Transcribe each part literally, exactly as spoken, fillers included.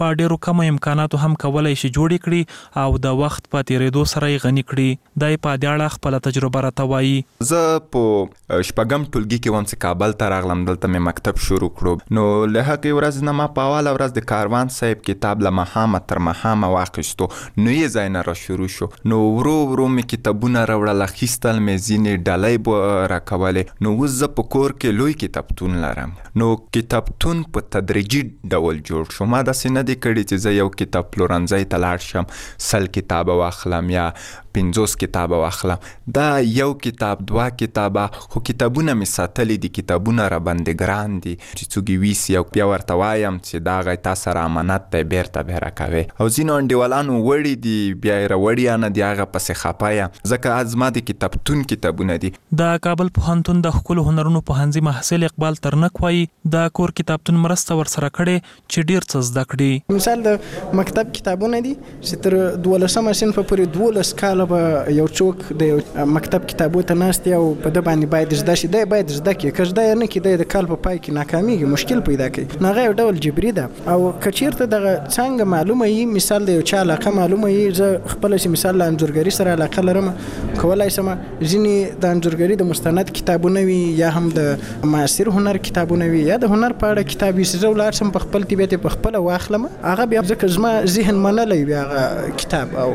په ډیرو کم امکاناتو هم کولای شي جوړ کړي او د وخت په تیریدو سره یې غني کړي. دای په دې اړه خپل تجربه راته وایي. زه په شپږم ټولګي کې وم چې کابل ته راغلم، دلته مې مکتب شروع کړو. نو له هغې ورځې نه ما په اوله ورځ د کاروان صاحب کتاب له ماښامه تر ماښامه واخیستو. نو یې ځای نه را شروع شو. نو ورو ورو مې کتابونه راوړل، اخیستل مې، ځینې ډالۍ به راکولې. نو اوس زه په کور کې لوی کتابتون لرم. نو کتابتون په تدریجي ډول جوړ شو. ما داسې نه دی کړي چې زه یو کتاب پلورنځۍ ته لاړ شم، سل کتابه واخلم یا پنځوس کتابه واخلم. دا یو کتاب، دوه کتابه، خو کتابونه مې ساتلي دي. کتابونه را باندې ګران دي چې څوک یې ویسي او بیا ورته وایم چې دا هغه تا سره امانت دی، بیرته بیا راکوې. او ځینو انډیوالانو وړي دي، بیا یې راوړي یا نه دي، هغه پسې خفه یم ځکه زما د کتابتون کتابونه دي. د کابل پوهنتون د ښکلو هنرونو پوهنځي محصل اقبال ترنک وایي د کور کتابتون مرسته ورسره کړې چې ډېر څه زده کړي. مثال د مکتب کتابونه دي چې تر دولسمه صنفه پورې دولس کاله به یو څوک د مکتب کتابو ته ناست دی او په ده باندې باید زده شي. دی باید زده کړي، که زده یې نه کړي دی د کال په پای کې ناکامیږي، مشکل پیدا کوي. نو هغه یو ډول جبري ده. او که چېرته دغه څانګه معلومه وي، مثال د یو چا علاقه معلومه وي، زه خپله چې مثال له انځورګري سره علاقه لرم، کولی شم ځینې د انځورګري د مستند کتابونه وي یا هم د معاصر هنر کتابونه وي یا د هنر په اړه کتاب وي چې زه ولاړ شم په خپل طبیعت یې په خپله واخلم. هغه بیا ځکه زما ذهن منلی وي هغه کتاب او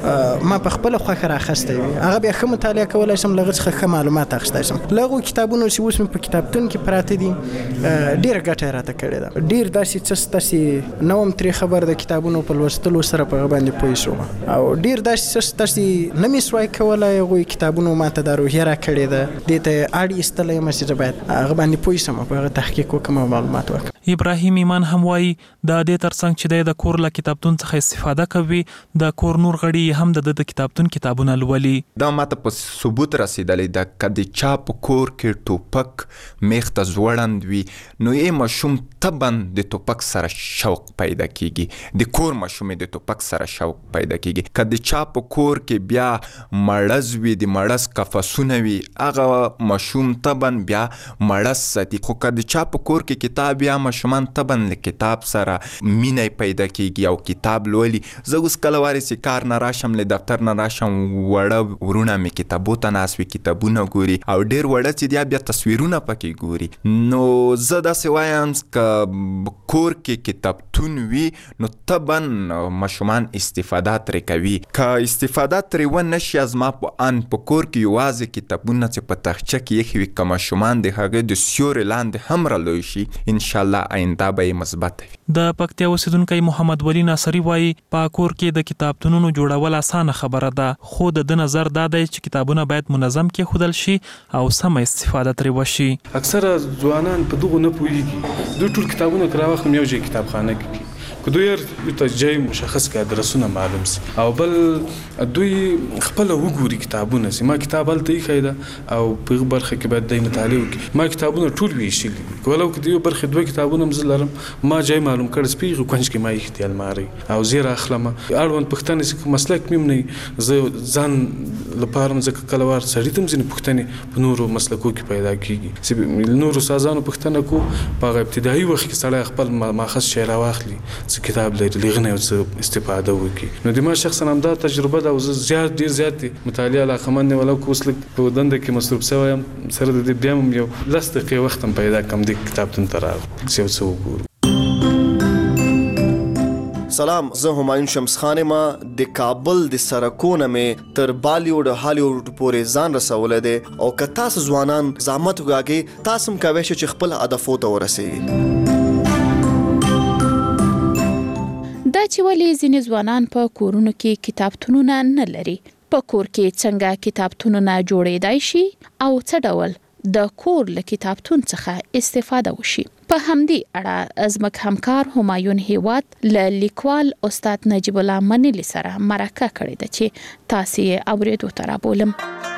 ما په خپله خوښه راخستی وي، هغه بیا ښه مطالعه کولی شم، له هغه څخه ښه معلومات اخیستی شم. له هغو کتابونو چې اوس مې په کتابتون کې پراته دي ډېره ګټه یې راته کړې ده. ډېر داسې څه شته چې نه وم ترې خبر د کتابونو په لوستلو سره په هغه باندې پوه شوم. او ډېر داسې څه شته چې نه مې سوای کولی، هغوی کتابونو ما ته دا روحیه راکړې ده، دې ته اړ ایستلی یم چې زه باید هغه باندې پوه شم، په هغه تحقیق وکړم او معلومات وکړم. ابراهیم ایمان هم وایي د دې ترڅنګ چې دی د کور له کتابتون څخه استفاده کوي، د کور نور غړي هم د د کتابتون کتابونه لولي. دا ماته په ثبوت رسیدلی ده که د چا په کور کې ټوپک میخ ته ځوړند وي، نو یې ماشوم طبعا د ټوپک سره شوق پیدا کیږي، د کور ماشوم د ټوپک سره شوق پیدا کیږي. که د چا په کور کې بیا مړز وي، د مړز قفسونه وي، هغه ماشوم طبعا بیا مړز ساتي. خو که د چا په کور کې کتاب یا ماشومان طبعا له کتاب سره مینه پیدا کیږي او کتاب لولي. زه اوس کله وارې چې کار نه راشم، له دفتر نه راشم، وړه ورونه مې کتابو ته ناست وي، کتابونه ګوري او ډېر وړه چې دی بیا تصویرونه پکې ګوري. نو زه داسې وایم که کور کې کتابتون وي نو طبعا ماشومان استفاده ترې کوي. که استفاده ترې ونه شي، از ما په ان په کور کې یوازې کتابونه چې په تاخچه کې ایښي وي، که ماشومان د هغې د سیوري لاندې هم رالوی شي، انشاءالله آینده به یې مثبت وي. د پکتیا اوسیدونکی محمد ولی ناصري وایي په کور کې د کتابتونونو جوړول اسانه خبره ده، خو د ده نظر دا دی چې کتابونه باید منظم کېښودل شي او سمه استفاده ترې وشي. اکثره ځوانان په دغو نه پوهېږي. دوی ټول کتابونه که راواخلم یو ځای کتابخانه کې که دوی ورته ځای مشخص کړي، ادرسونه معلوم سي، او بل دوی خپله وګوري کتابونه سي. ما کتاب هلته ایښی ده او په هغه برخه کې باید دی مطالعه وکړي. ما کتابونه ټول ویشلي دي، ولو که د یو برخې دوه کتابونه هم زه لرم، ما ځای معلوم کړی چې په هغې کونج کې ما ایښي دي المارۍ او زه یې رااخلم. اړوند پوښتنې چې مسلک مې هم نه وي، زه ځان لپاره هم ځکه کله وار سړي ته هم ځینې پوښتنې په نورو مسلکو کې پیدا کېږي چې نورو استادانو پوښتنه کو په هغه ابتدایي وخت کې سړی خپل ماخذ شی راواخلي چې کتاب لري، له هغه نه یو څه استفاده وکړي. نو د ما شخصا همدا تجربه ده او زه زیات ډېر زیات مطالعه علاقمند یم، ولو که اوس لږ په دنده کې مصروف شوی یم، سره د دې بیا هم یو لس دقیقې وخت هم پیدا کړم دې کتابتون ته راغلم چې یو څه وګورو. سلام، زه همایون شمس خان یم. د کابل د سرکونه مې تر بالیوډ هالیوډ پورې ځان رسولی دی او که تاسو ځوانان زحمت وکاږئ، تاسو هم کولی شئ چې خپل هدفو ته ورسیږئ. دا چې ولې ځینې ځوانان په کورونو کې کتابتونونه نه لري، په کور کې څنګه کتابتونونه جوړېدای شي او څه ډول د کور له کتابتون څخه استفاده وشي. په همدې اړه زموږ همکار همایون هیواد له لیکوال استاد نجیب الله منلي سره مرکه کړې ده چې تاسو یې اورېدو ته رابولم.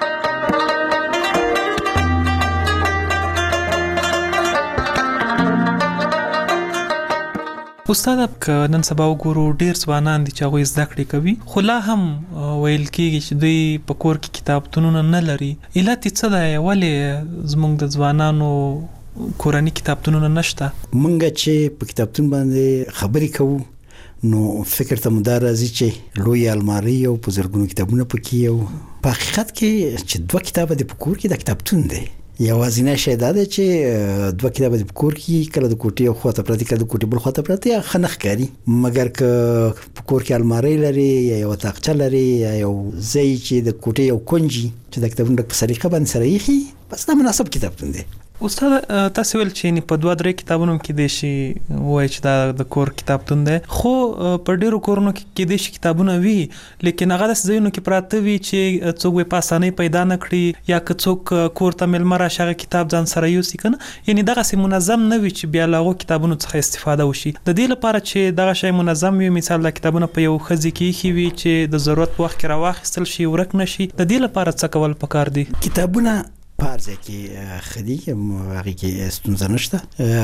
استاد، که نن سبا وګورو ډېر ځوانان دي چې هغوی زده کړې کوي، خو لا هم ویل کېږي چې دوی په کور کې کتابتونونه نه لري. علت یې څه دی؟ ولې زموږ د ځوانانو کورني کتابتونونه نشته؟ موږ چې په کتابتون باندې خبرې کوو نو فکر ته مو دا راځي چې لوی الماري او په زرګونو کتابونه پکې او په حقیقت کې چې دوه کتابه د پکور کې د کتابتون دی. یوازینی شی دا دی چې دوه کتابه د پکور کې کله د کوټې یو خواته پراته کله د کوټې بل خواته پراته ښه نه ښکاري، مګر که په کور کې المارۍ لري یا یوه تاقچه لري یا یو ځای چې د کوټې یو کنج چې د کتابونو په سلیقه باندې سره ایښي، بس دا مناسب کتابتون دی. استاد تاسو ویل چې په دوه درې کتابونو کې د شي وای چې دا د کور کتابتون دی، خو په ډیرو کورونو کې کې د شي کتابونه وي لیکن هغه د ځایونو کې پراته وي چې څوک په اسانۍ پیدا نه کړي یا که څوک کور ته ملمه راشي هغه کتاب ځان سره یوسي کنه، یعنی دغه سي منظم نه وي چې بیا له کتابونو څخه استفاده وشي. د دې لپاره چې دغه شی منظم وي، مثال د کتابونو په یو خزي کې خي وي چې د ضرورت په وخت کې راواخیستل شي ورک نشي، د دې لپاره څه کول پکار دي؟ کتابونه پارځه کې خدي هغه کې ستونزه نشته.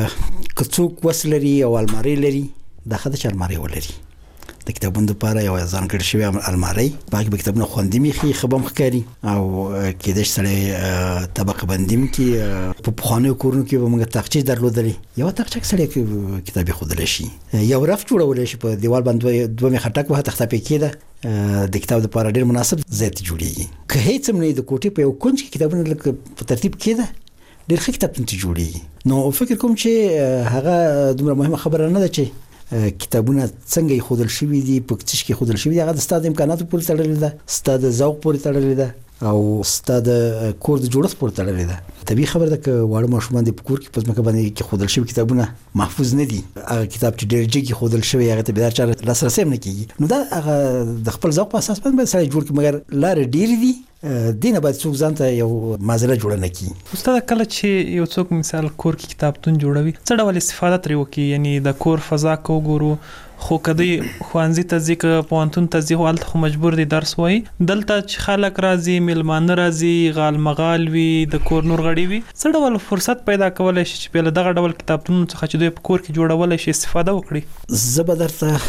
که څوک وس لري او المارۍ لري دا ښه ده چې المارۍ ولري. د کتابونو لپاره یو ځانګړې شوې المارۍ باقي به کتابونه خوندي میخي خبم ښکاري او کېدای شي سړی طبقه بندي کې په پخوانیو کورونو کې به موږ تاقچې درلودلې، یوه تاقچه کې سړی کتاب ایښودلی شي، یو رف جوړولی شي په دیوال باندې دوه میخه ټک وهه تخته پې کېده، د کتاب لپاره ډېر مناسب ځای ته جوړېږي. که هیڅ هم نه د کوټې په یو کنج کې کتابونه لکه په ترتیب کېده ډېر ښه کتابتون ته جوړېږي. نو فکر کوم چې هغه دومره مهمه خبره نه ده چې کتابونه څنګه ایښودل شوي دي، په څه کې ایښودل شوي دي، هغه د ستا د امکاناتو پورې تړلې ده، ستا د ذوق پورې تړلې ده او ستا د کور د جوړښت پورې تړلې ده. طبیعي خبره ده که واړه ماشومان دي په کور کې په ځمکه باندې ایښودل شوي کتابونه محفوظ نه دي، هغه کتاب چې ډېر جګ ایښودل شوی هغه ته بیا چا لاسرسی هم نه کېږي، نو دا هغه د خپل ذوق په اساس باندې سړی جوړ کړي، مګر لارې ډېرې دي، دینه باید څوک ځان ته یو معضله جوړه نه کړي. استاد کله چې یو څوک مثال کور کې کتابتون جوړوي څه ډول استفاده ترې وکړي، یعنی د کور فضا کو ګورو، خو کدی خوانزي ته ځکه پوانتون ته ځي حالت خو مجبور دي درس وای، دلته چې خلک راځي ملمانه راځي غال مغال وي د کور نور غړي وي، څه ډول فرصت پیدا کولای شي چې په دغه ډول کتابتون څخه چې دوی په کور کې جوړولای شي استفاده وکړي؟ زه به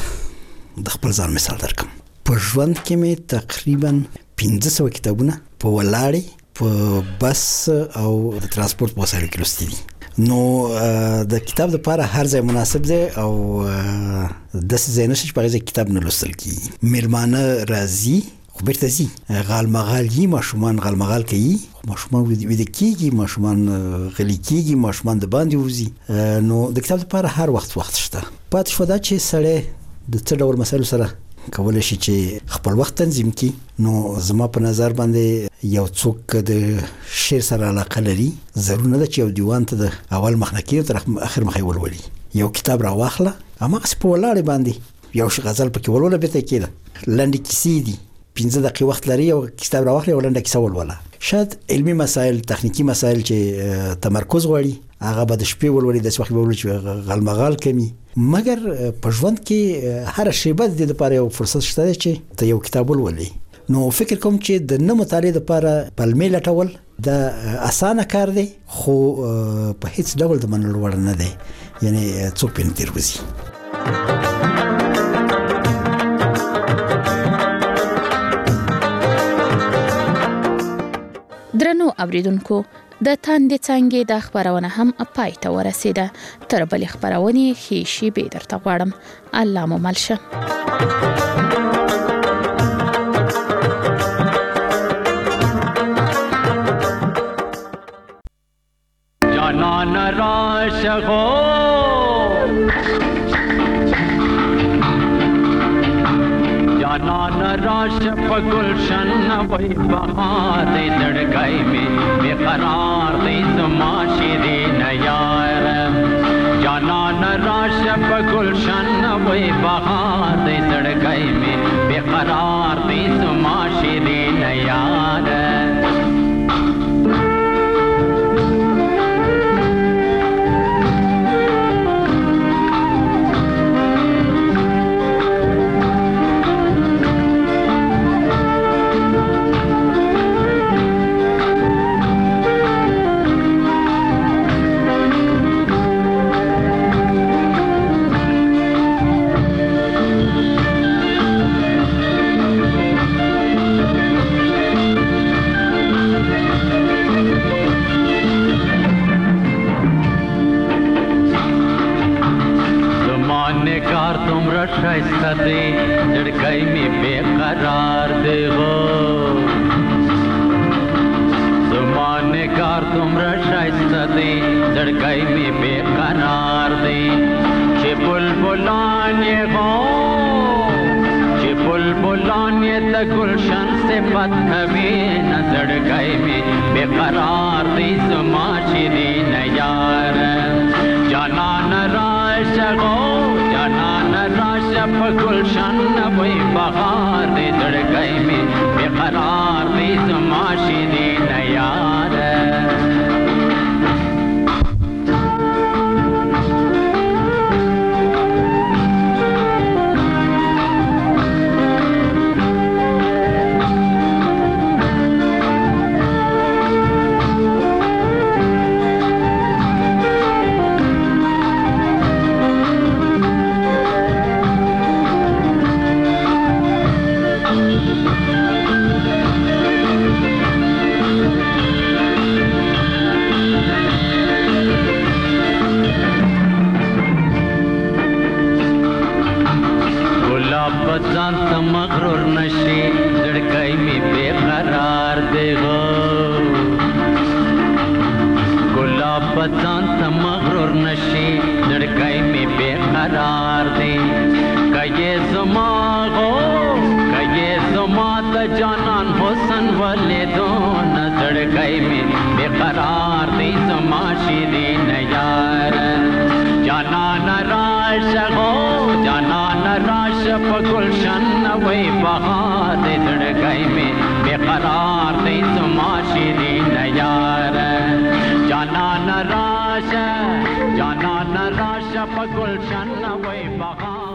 درته د خپل ځان مثال درکم. په ژوند کې مې تقریبا پنځه سوه کتابونه په ولاړې په بس او د ترانسپورت په وسایلو کې لوستي دي. نو د کتاب لپاره هر ځای مناسب دی او داسې ځای نشته چې په هغې ځای کتاب نه لوستل کېږي. میلمانه راځي خو بیرته ځي، غال مغال یي، ماشومان غال مغال کوي، ماشومان ویده کېږي، ماشومان غلي کېږي، ماشومان د باندې وځي. نو د کتاب لپاره هر وخت وخت شته. پاتې شوه دا چې سړی د څه ډول مسایلو سره کولی شي چې خپل وخت تنظیم کړي. نو زما په نظر باندې یو څوک د شعر سره علاقه لري ضرور نه ده چې یو دیوان ته د اول مخ نه کېږي تر اخر مخ یې ولولي، یو کتاب راواخله هماغسې په ولاړې باندې یو غزل پکې ولوله بېرته یې کېده، لنډې کیسې دي، پنځه دقیقې وخت لري، یو کتاب راواخلې یو لنډه کیسه ولوله. شاید علمي مسایل تخنیکي مسایل چې تمرکز غواړي هغه به د شپې ولولي، داسې وخت به ولولي چې غالمغال کمي، مګر په ژوند کې هره شیبه د دې لپاره یو فرصت شته دی چې ته یو کتاب ولولي. نو فکر کوم چې د نه مطالعې لپاره پلمې لټول دا اسانه کار دی، خو په هیڅ ډول د منلو وړ نه دی، یعنی څوک پرې نه تېر وځي. درنو اوریدونکو، د تاندې څانګې د خبرونه هم پای ته ورسیده. تر بلې خبرونې ښې شېبې درته غواړم. الله مو مل شه. جانان راشغو جانان راش په گلشن وای بهار دې دړګای می بیقرار دې زما شیرین یار، جانان راش په گلشن وای بهار دې دړګای می بیقرار دې زما شیرین یار. शाइस्ता दे झड़काई में बेकरार दे हो ज़माने कार तुमरा शाइस्ता दे झड़काई में बेकरार दे चे बुलबुलान ये हो चे बुलबुलान ये द गुलशन से बदहवी न झड़काई में बेकरार दे ज़माशी दे न यार जाना न राश गो जाना न राश गुलशन वही बहार दे झड़काई में बेकरार दे ज़माशी दे न यार बजान मगरूर नशे झड़काई में बेकरार दे गो गुलाब बजान मगरूर नशे झड़काई में बेकरार दे कये जुमा गो कये जुमा त जानान हुसन वाले दो न झड़काई में बेकरार दे जुमा शीदे न यार जाना न राश गो जाना न राश गुलशन वही बहार दे झड़काई में बेकरार दे ज़माशी दे न यार जाना न राश जाना न राश गुलशन वही बहार